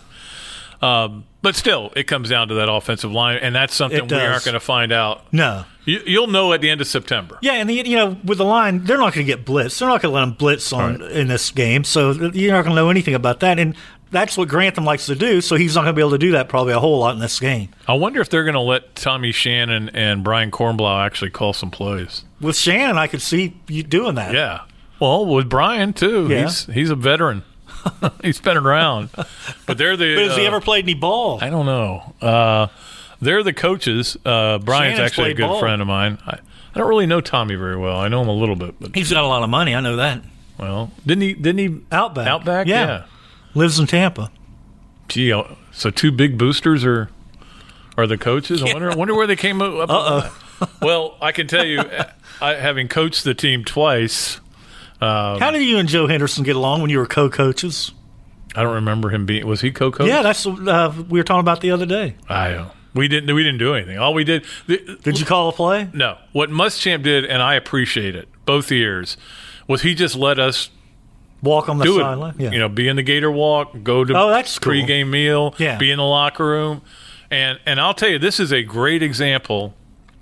Um, but still, it comes down to that offensive line, and that's something It we does. aren't going to find out. No. You, you'll know at the end of September. Yeah, and the, you know, with the line, they're not going to get blitzed. They're not going to let them blitz on Right. in this game, so you're not going to know anything about that. And that's what Grantham likes to do, so he's not going to be able to do that probably a whole lot in this game. I wonder if they're going to let Tommy Shannon and Brian Kornblau actually call some plays. With Shannon, I could see you doing that. Yeah. Well, with Brian too. Yeah. He's he's a veteran. He's been around. But they're the. But has he uh, ever played any ball? I don't know. Uh, they're the coaches. Uh, Brian's Shannon's actually a played good ball. friend of mine. I, I don't really know Tommy very well. I know him a little bit, but He's got a lot of money. I know that. well, didn't he? Didn't he? Outback. Outback. Yeah. Yeah. Lives in Tampa. Gee, uh, so two big boosters are are the coaches. I wonder. I wonder where they came up. Uh oh. Well, I can tell you, I, having coached the team twice. Um, How did you and Joe Henderson get along when you were co-coaches? I don't remember him being. Was he co-coach? Yeah, that's uh, we were talking about the other day. I know. We didn't. We didn't do anything. All we did. The, Did you call a play? No. What Muschamp did, and I appreciate it both years, was he just let us Walk on the do sideline? it. You know, be in the Gator Walk, go to Oh, that's cool. pregame meal, Yeah. be in the locker room, and and I'll tell you, this is a great example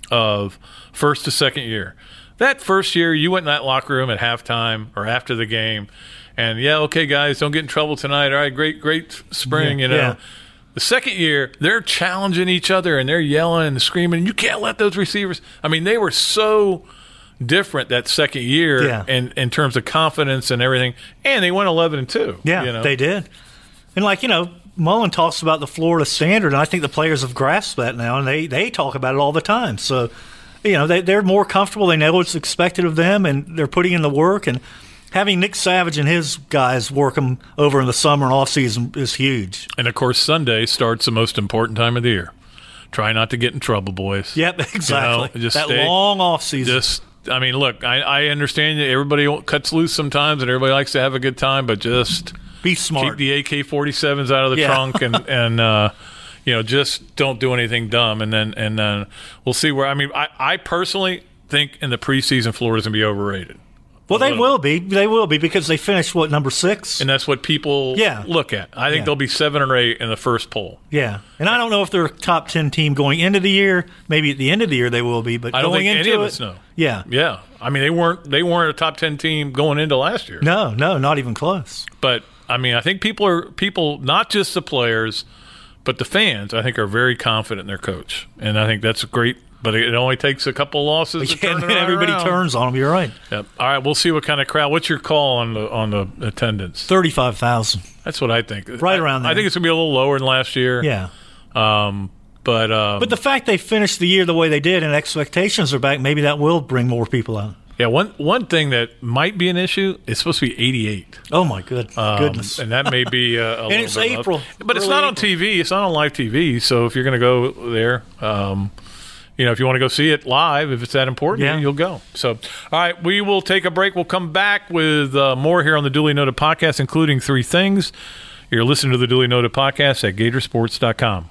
of first to second year. That first year, you went in that locker room at halftime or after the game, and yeah, okay, guys, don't get in trouble tonight. All right, great, great spring, Yeah, you know. yeah. The second year, they're challenging each other and they're yelling and screaming. You can't let those receivers. I mean, they were so different that second year, Yeah. in, in terms of confidence and everything. And they went eleven and two. Yeah, you know? they did. And like, you know, Mullen talks about the Florida standard, and I think the players have grasped that now, and they, they talk about it all the time. So, you know, they, they're more comfortable. They know what's expected of them, and they're putting in the work. And having Nick Savage and his guys work them over in the summer and off season is huge. And of course, Sunday starts the most important time of the year. Try not to get in trouble, boys. Yep, exactly. You know, just that stay- long off season. Just, I mean, look, I, I understand that everybody cuts loose sometimes, and everybody likes to have a good time, but just Be smart. keep the A K forty-sevens out of the Yeah. trunk, and and uh, you know, just don't do anything dumb, and then and then we'll see where. I mean, I, I personally think in the preseason, Florida's gonna be overrated. well, they little. will be. They will be because they finished, what, number six? And that's what people Yeah. look at. I think Yeah. they'll be seven or eight in the first poll. Yeah. And I don't know if they're a top ten team going into the year. Maybe at the end of the year they will be, but I don't going think into any of it, us know. Yeah. Yeah, I mean, they weren't they weren't a top ten team going into last year. No, no, not even close. But I mean, I think people are people, not just the players, but the fans. I think are very confident in their coach, and I think that's great. But it only takes a couple losses to Yeah, turn and it then right everybody around. turns on them. You're right. Yep. All right, we'll see what kind of crowd. What's your call on the on the attendance? thirty-five thousand. That's what I think. Right I- around there. I think it's gonna be a little lower than last year. Yeah. Um, but um, But the fact they finished the year the way they did and expectations are back, maybe that will bring more people out. yeah, one one thing that might be an issue. It's supposed to be eighty-eight. Oh, my good Um, goodness. and that may be a, a little it's bit low. April, but it's early not on April. T V. It's not on live T V. So if you're going to go there, um, you know, if you want to go see it live, if it's that important, Yeah. you'll go. So, all right, we will take a break. We'll come back with uh, more here on the Duly Noted podcast, including three things. You're listening to the Duly Noted podcast at Gator Sports dot com.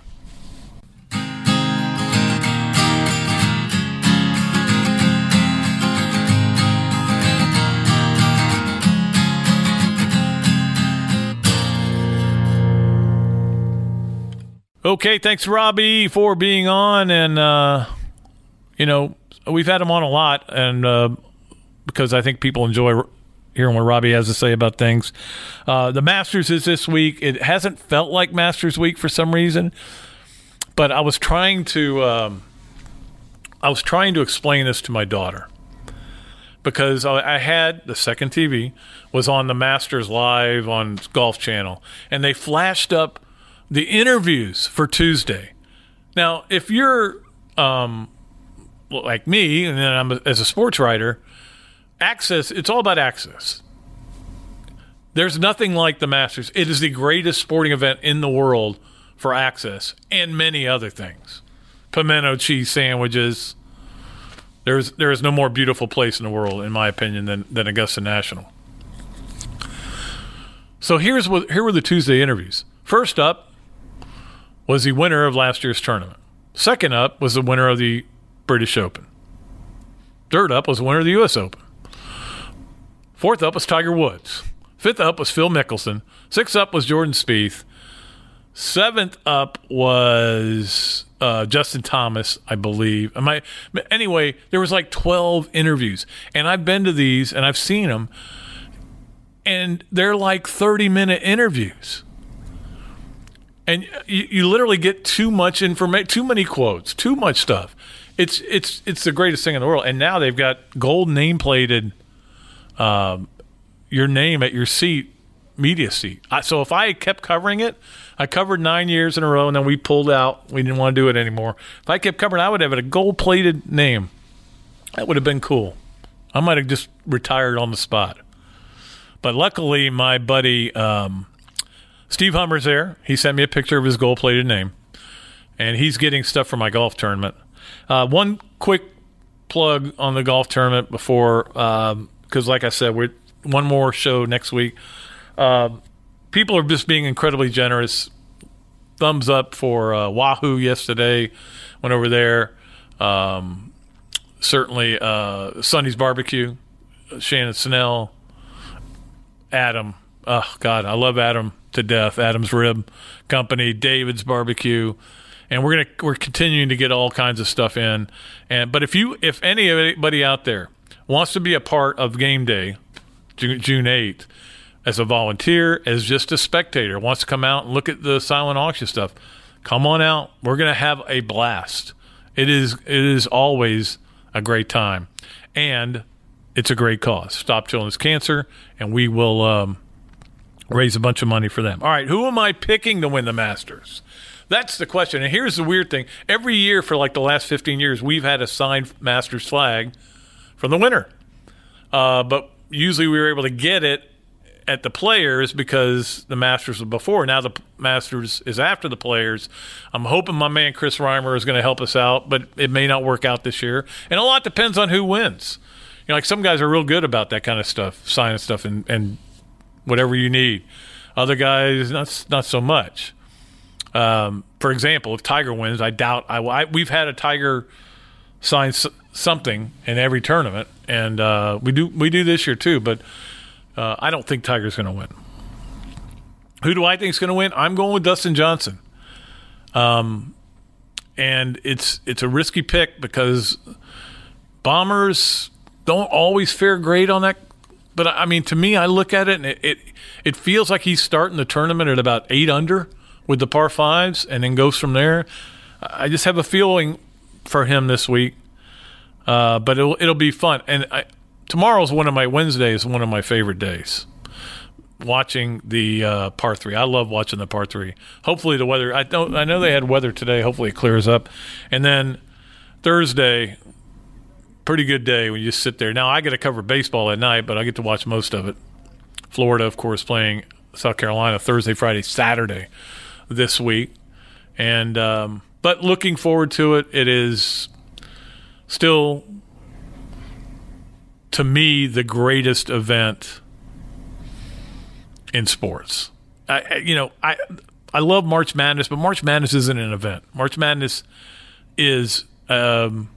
Okay, thanks, Robbie, for being on. And, uh, you know, we've had him on a lot, and uh, because I think people enjoy hearing what Robbie has to say about things. Uh, the Masters is this week. It hasn't felt like Masters week for some reason, but I was trying to um, I was trying to explain this to my daughter, because I, I had the second T V was on the Masters Live on Golf Channel, and they flashed up the interviews for Tuesday. Now, if you're um, like me, and then I'm a, as a sports writer, access, it's all about access. There's nothing like the Masters. It is the greatest sporting event in the world for access and many other things. Pimento cheese sandwiches. There's there is no more beautiful place in the world, in my opinion, than, than Augusta National. So here's what here were the Tuesday interviews. First up was the winner of last year's tournament. Second up was the winner of the British Open. Third up was the winner of the U S Open. Fourth up was Tiger Woods. Fifth up was Phil Mickelson. Sixth up was Jordan Spieth. Seventh up was uh, Justin Thomas, I believe. Am I, anyway, there was like twelve interviews. And I've been to these, and I've seen them. And they're like thirty-minute interviews. And you, you literally get too much information, too many quotes, too much stuff. It's it's it's the greatest thing in the world. And now they've got gold name-plated um, your name at your seat, media seat. I, so if I kept covering it, I covered nine years in a row, and then we pulled out. We didn't want to do it anymore. If I kept covering, I would have a gold-plated name. That would have been cool. I might have just retired on the spot. But luckily, my buddy um, Steve Hummer's there. He sent me a picture of his gold-plated name, and he's getting stuff for my golf tournament. Uh, one quick plug on the golf tournament before, because um, like I said, we're one more show next week. Uh, people are just being incredibly generous. Thumbs up for uh, Wahoo yesterday. Went over there. Um, certainly, uh, Sonny's Barbecue, Shannon Snell, Adam. Oh, God, I love Adam to death. Adam's Rib Company, David's Barbecue. And we're gonna we're continuing to get all kinds of stuff in. And but if you if anybody out there wants to be a part of Game Day, June eighth, as a volunteer, as just a spectator, wants to come out and look at the silent auction stuff, come on out. We're gonna have a blast. It is it is always a great time, and it's a great cause. Stop Children's Cancer, and we will um, raise a bunch of money for them. All right, who am I picking to win the Masters? That's the question. And here's the weird thing. Every year for like the last fifteen years, we've had a signed Masters flag from the winner. Uh, but usually we were able to get it at the Players because the Masters was before. Now the Masters is after the Players. I'm hoping my man Chris Reimer is going to help us out, but it may not work out this year. And a lot depends on who wins. You know, like some guys are real good about that kind of stuff, signing stuff and, and whatever you need. Other guys, not, not so much. Um, for example, if Tiger wins, I doubt I, I we've had a Tiger sign s- something in every tournament, and uh, we do we do this year too. But uh, I don't think Tiger's going to win. Who do I think is going to win? I'm going with Dustin Johnson. Um, and it's it's a risky pick because bombers don't always fare great on that. But I mean, to me, I look at it and it it, it feels like he's starting the tournament at about eight under. With the par fives, and then goes from there. I just have a feeling for him this week, uh, but it'll it'll be fun. And I, tomorrow's one of my Wednesdays, one of my favorite days. Watching the uh, par three, I love watching the par three. Hopefully the weather. I don't. I know they had weather today. Hopefully it clears up, and then Thursday, pretty good day when you just sit there. Now I get to cover baseball at night, but I get to watch most of it. Florida, of course, playing South Carolina Thursday, Friday, Saturday. This week, and um, but looking forward to it. It is still, to me, the greatest event in sports. I, you know, I I love March Madness, but March Madness isn't an event. March Madness is um,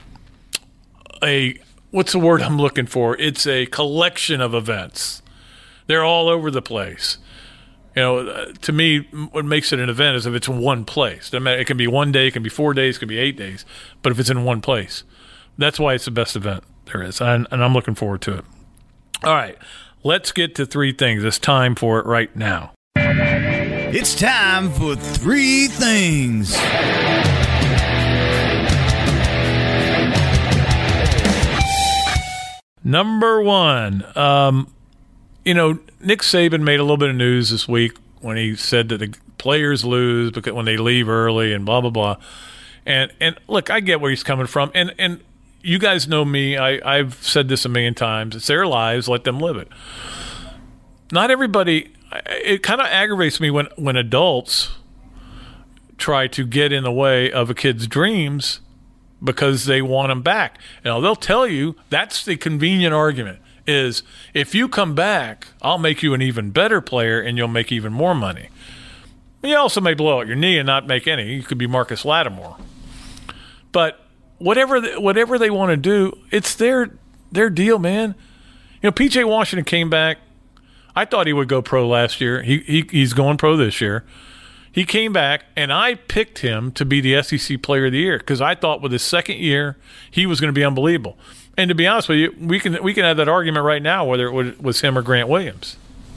a what's the word I'm looking for? It's a collection of events. They're all over the place. You know, uh, to me, what makes it an event is if it's in one place. Doesn't matter, it can be one day, it can be four days, it can be eight days, but if it's in one place, that's why it's the best event there is, and, and I'm looking forward to it. All right, let's get to three things. It's time for it right now. It's time for three things. Number one, um, you know, Nick Saban made a little bit of news this week when he said that the players lose because when they leave early and blah, blah, blah. And, and look, I get where he's coming from. And, and you guys know me. I, I've said this a million times. It's their lives. Let them live it. Not everybody – it kind of aggravates me when, when adults try to get in the way of a kid's dreams because they want them back. Now, they'll tell you that's the convenient argument is if you come back, I'll make you an even better player and you'll make even more money. You also may blow out your knee and not make any. You could be Marcus Lattimore. But whatever the, whatever they want to do, it's their their deal, man. You know, P J Washington came back. I thought he would go pro last year. He, he He's going pro this year. He came back, and I picked him to be the S E C Player of the Year because I thought with his second year he was going to be unbelievable. And to be honest with you, we can we can have that argument right now whether it was him or Grant Williams.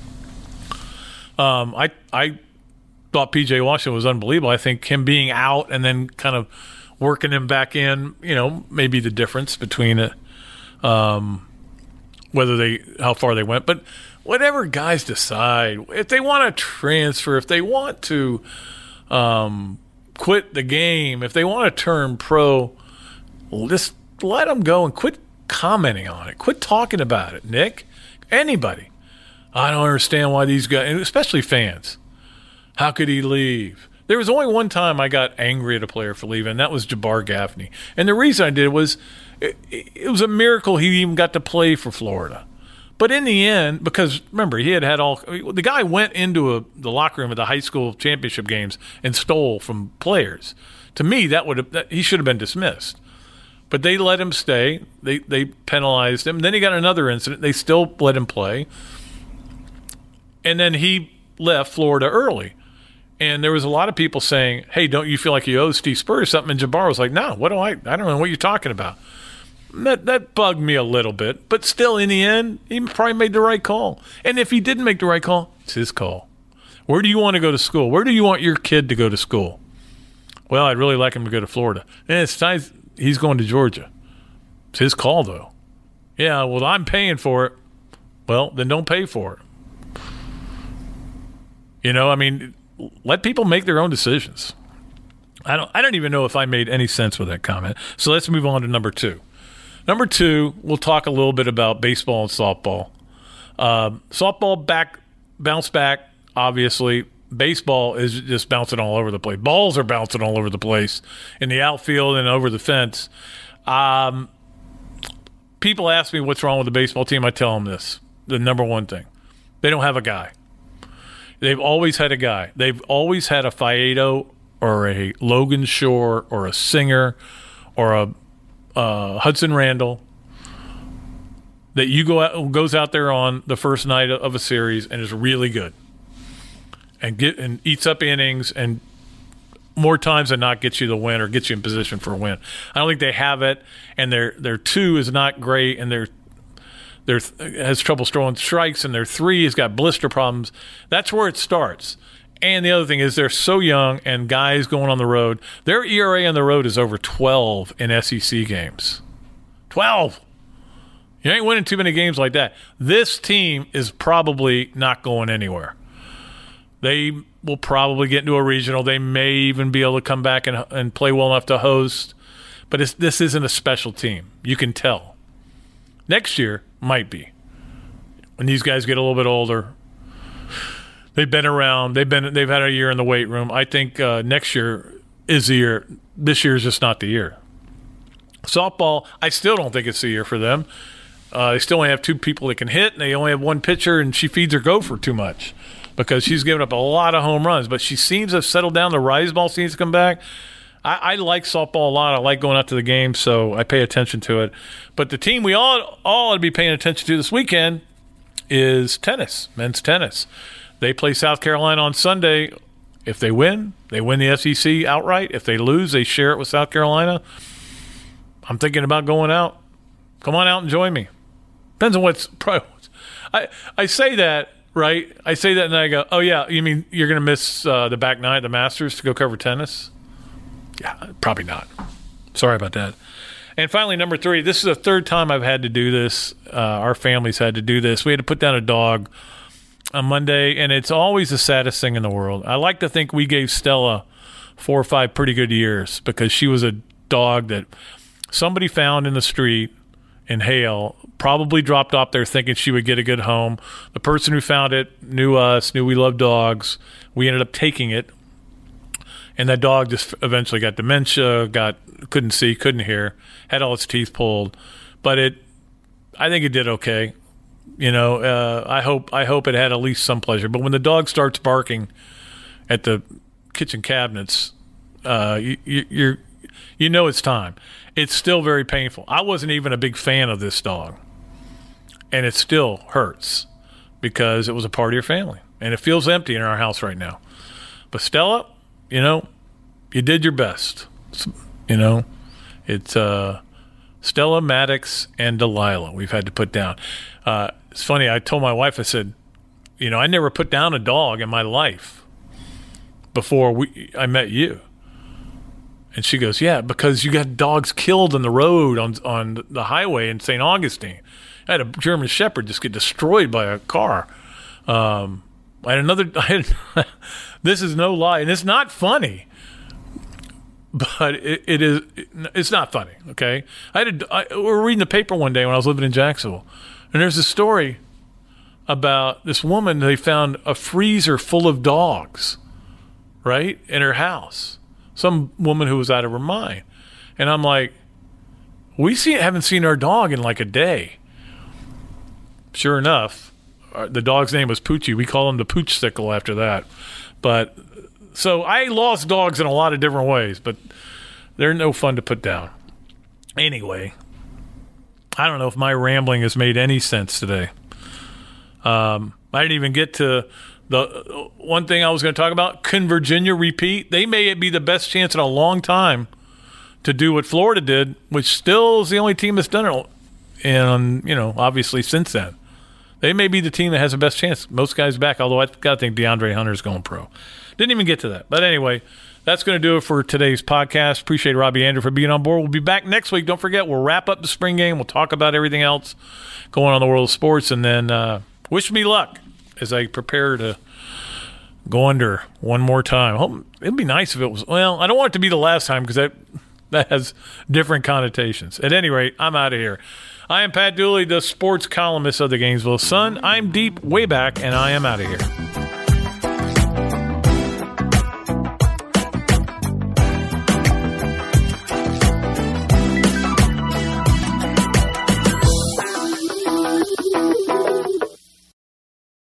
Um, I I thought P J Washington was unbelievable. I think him being out and then kind of working him back in, you know, maybe the difference between it, um, whether they how far they went, but. Whatever guys decide, if they want to transfer, if they want to um, quit the game, if they want to turn pro, just let them go and quit commenting on it. Quit talking about it, Nick. Anybody. I don't understand why these guys, and especially fans. How could he leave? There was only one time I got angry at a player for leaving, and that was Jabbar Gaffney. And the reason I did was it, it was a miracle he even got to play for Florida. But in the end, because remember, he had had all – the guy went into a, the locker room at the high school championship games and stole from players. To me, that would have – he should have been dismissed. But they let him stay. They they penalized him. Then he got another incident. They still let him play. And then he left Florida early. And there was a lot of people saying, hey, don't you feel like you owe Steve Spurrier something? And Jabbar was like, no, what do I – I don't know what you're talking about. That, that bugged me a little bit, but still, in the end, he probably made the right call. And if he didn't make the right call, it's his call. Where do you want to go to school? Where do you want your kid to go to school? Well, I'd really like him to go to Florida. And it's time he's going to Georgia. It's his call, though. Yeah, well, I'm paying for it. Well, then don't pay for it. You know, I mean, let people make their own decisions. I don't. I don't even know if I made any sense with that comment. So let's move on to number two. Number two, we'll talk a little bit about baseball and softball. Uh, softball back, bounce back, obviously. Baseball is just bouncing all over the place. Balls are bouncing all over the place in the outfield and over the fence. Um, people ask me what's wrong with the baseball team. I tell them this, the number one thing. They don't have a guy. They've always had a guy. They've always had a Faedo or a Logan Shore or a Singer or a Uh, Hudson Randall that you go out, goes out there on the first night of a series and is really good and get and eats up innings and more times than not gets you the win or gets you in position for a win. I don't think they have it, and their their two is not great, and their their has trouble throwing strikes, and their three has got blister problems. That's where it starts. And the other thing is they're so young, and guys going on the road, their E R A on the road is over twelve in S E C games. twelve! You ain't winning too many games like that. This team is probably not going anywhere. They will probably get into a regional. They may even be able to come back and, and play well enough to host. But it's, this isn't a special team. You can tell. Next year, might be. When these guys get a little bit older, they've been around. They've been. They've had a year in the weight room. I think uh, next year is the year. This year is just not the year. Softball, I still don't think it's the year for them. Uh, they still only have two people that can hit, and they only have one pitcher, and she feeds her gopher too much because she's given up a lot of home runs. But she seems to have settled down. The rise ball seems to come back. I, I like softball a lot. I like going out to the game, so I pay attention to it. But the team we all all ought to be paying attention to this weekend is tennis, men's tennis. They play South Carolina on Sunday. If they win, they win the S E C outright. If they lose, they share it with South Carolina. I'm thinking about going out. Come on out and join me. Depends on what's – I, I say that, right? I say that and I go, oh, yeah, you mean you're going to miss uh, the back nine at the Masters to go cover tennis? Yeah, probably not. Sorry about that. And finally, number three, this is the third time I've had to do this. Uh, our family's had to do this. We had to put down a dog on Monday, and it's always the saddest thing in the world. I like to think we gave Stella four or five pretty good years because she was a dog that somebody found in the street in Hale, probably dropped off there thinking she would get a good home. The person who found it knew us, knew we loved dogs. We ended up taking it, and that dog just eventually got dementia, got couldn't see, couldn't hear, had all its teeth pulled. But it, I think it did okay. You know, uh, I hope I hope it had at least some pleasure. But when the dog starts barking at the kitchen cabinets, uh, you, you, you're you know it's time. It's still very painful. I wasn't even a big fan of this dog, and it still hurts because it was a part of your family, and it feels empty in our house right now. But Stella, you know, you did your best. You know, it's uh, Stella, Maddox, and Delilah we've had to put down. Uh, it's funny. I told my wife, I said, you know, I never put down a dog in my life before we I met you. And she goes, yeah, because you got dogs killed on the road on on the highway in Saint Augustine. I had a German Shepherd just get destroyed by a car. Um, I had another. I had, this is no lie, and it's not funny. But it, it is. It's not funny. Okay, I had. A, I, we were reading the paper one day when I was living in Jacksonville, and there's a story about this woman. They found a freezer full of dogs, right, in her house. Some woman who was out of her mind, and I'm like, we see haven't seen our dog in like a day. Sure enough, the dog's name was Poochie. We call him the Pooch Sickle after that. But so I lost dogs in a lot of different ways, but they're no fun to put down. Anyway, I don't know if my rambling has made any sense today. Um, I didn't even get to the one thing I was going to talk about. Can Virginia repeat? They may be the best chance in a long time to do what Florida did, which still is the only team that's done it. And, you know, obviously since then. They may be the team that has the best chance. Most guys back, although I got to think DeAndre Hunter's going pro. Didn't even get to that. But anyway, that's going to do it for today's podcast. Appreciate Robbie Andrew for being on board. We'll be back next week. Don't forget, we'll wrap up the spring game. We'll talk about everything else going on in the world of sports. And then uh, wish me luck as I prepare to go under one more time. Hope, it'd be nice if it was – well, I don't want it to be the last time because that, that has different connotations. At any rate, I'm out of here. I am Pat Dooley, the sports columnist of the Gainesville Sun. I'm deep way back, and I am out of here.